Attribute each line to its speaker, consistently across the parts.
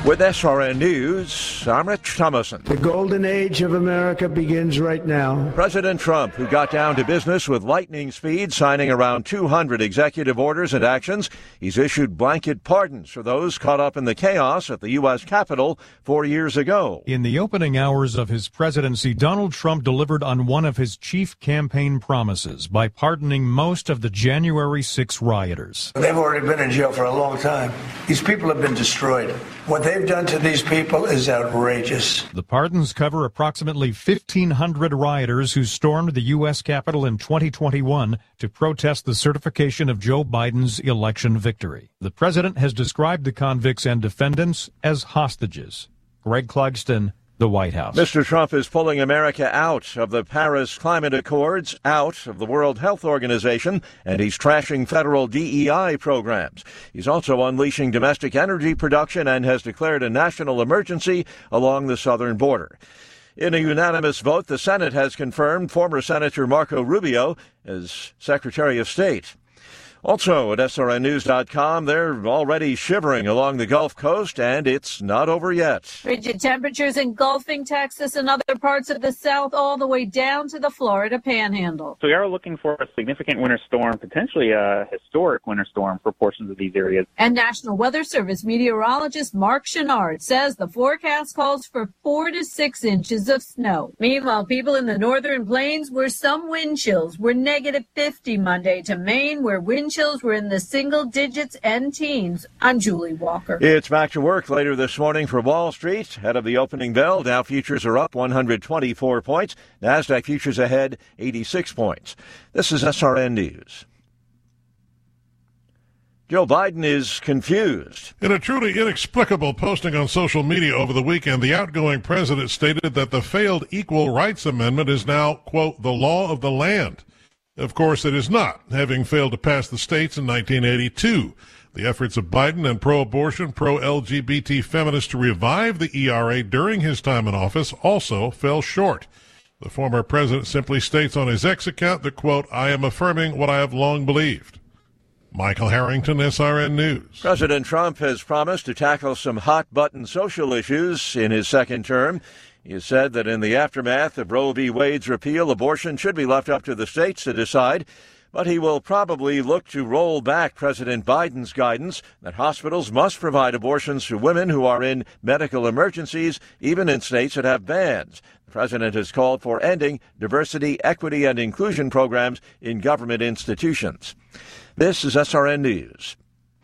Speaker 1: With SRN News, I'm Rich Thomason.
Speaker 2: The golden age of America begins right now.
Speaker 1: President Trump, who got down to business with lightning speed, signing around 200 executive orders and actions, he's issued blanket pardons for those caught up in the chaos at the U.S. Capitol 4 years ago.
Speaker 3: In the opening hours of his presidency, Donald Trump delivered on one of his chief campaign promises by pardoning most of the January 6 rioters.
Speaker 4: They've already been in jail for a long time. These people have been destroyed. What they've done to these people is outrageous.
Speaker 3: The pardons cover approximately 1,500 rioters who stormed the U.S. Capitol in 2021 to protest the certification of Joe Biden's election victory. The president has described the convicts and defendants as hostages. Greg Clugston, the White House.
Speaker 1: Mr. Trump is pulling America out of the Paris Climate Accords, out of the World Health Organization, and he's trashing federal DEI programs. He's also unleashing domestic energy production and has declared a national emergency along the southern border. In a unanimous vote, the Senate has confirmed former Senator Marco Rubio as Secretary of State. Also at SRNnews.com, they're already shivering along the Gulf Coast, and it's not over yet.
Speaker 5: Frigid temperatures engulfing Texas and other parts of the South all the way down to the Florida Panhandle.
Speaker 6: So we are looking for a significant winter storm, potentially a historic winter storm for portions of these areas.
Speaker 5: And National Weather Service meteorologist Mark Chenard says the forecast calls for 4 to 6 inches of snow. Meanwhile, people in the northern plains where some wind chills were negative 50 Monday to Maine, where wind chills were in the single digits and teens. I'm Julie Walker.
Speaker 1: It's back to work later this morning for Wall Street. Ahead of the opening bell, Dow futures are up 124 points. NASDAQ futures ahead 86 points. This is SRN News. Joe Biden is confused.
Speaker 7: In a truly inexplicable posting on social media over the weekend, the outgoing president stated that the failed Equal Rights Amendment is now, quote, the law of the land. Of course, it is not, having failed to pass the states in 1982. The efforts of Biden and pro-abortion, pro-LGBT feminists to revive the ERA during his time in office also fell short. The former president simply states on his X account that, quote, I am affirming what I have long believed. Michael Harrington, SRN News.
Speaker 1: President Trump has promised to tackle some hot-button social issues in his second term. He has said that in the aftermath of Roe v. Wade's repeal, abortion should be left up to the states to decide, but he will probably look to roll back President Biden's guidance that hospitals must provide abortions to women who are in medical emergencies, even in states that have bans. The president has called for ending diversity, equity, and inclusion programs in government institutions. This is SRN News.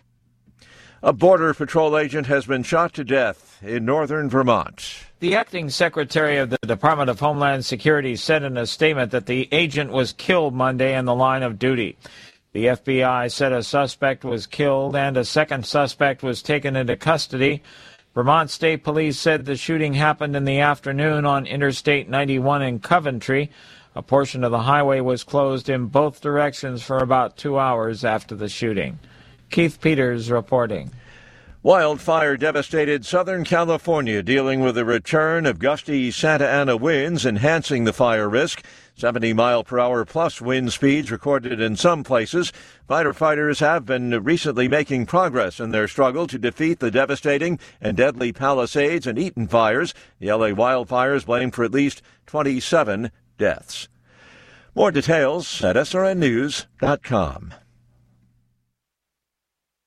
Speaker 1: A Border Patrol agent has been shot to death in northern Vermont.
Speaker 8: The acting secretary of the Department of Homeland Security said in a statement that the agent was killed Monday in the line of duty. The FBI said a suspect was killed and a second suspect was taken into custody. Vermont State Police said the shooting happened in the afternoon on Interstate 91 in Coventry. A portion of the highway was closed in both directions for about 2 hours after the shooting. Keith Peters reporting.
Speaker 1: Wildfire devastated Southern California, dealing with the return of gusty Santa Ana winds, enhancing the fire risk. 70-mile-per-hour plus wind speeds recorded in some places. Firefighters have been recently making progress in their struggle to defeat the devastating and deadly Palisades and Eaton fires. The L.A. wildfires blamed for at least 27 deaths. More details at srnnews.com.